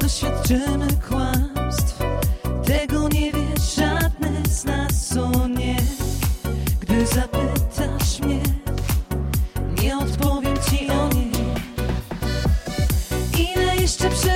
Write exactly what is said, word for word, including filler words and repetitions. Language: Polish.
doświadczymy kłamstw. Tego nie wie żadne z nas, o nie. Gdy zapytasz mnie, nie odpowiem ci o nie. Ile jeszcze prze